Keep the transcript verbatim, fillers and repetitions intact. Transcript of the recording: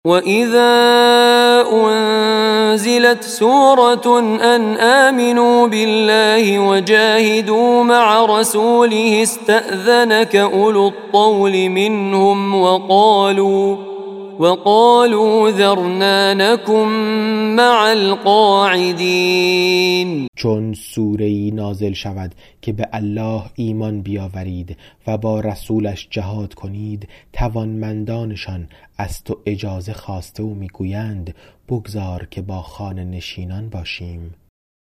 وَإِذَا أُنزِلَتْ سُورَةٌ أَنْ آمِنُوا بِاللَّهِ وَجَاهِدُوا مَعَ رَسُولِهِ اسْتَأْذَنَكَ أُولُو الطَّوْلِ مِنْهُمْ وَقَالُوا وَقَالُوا ذَرْنَا نَكُن مَّعَ الْقَاعِدِينَ. چون سوره‌ای نازل شود که به الله ایمان بیاورید و با رسولش جهاد کنید، توانمندانشان از تو اجازه خواسته و میگویند بگذار که با خانه نشینان باشیم.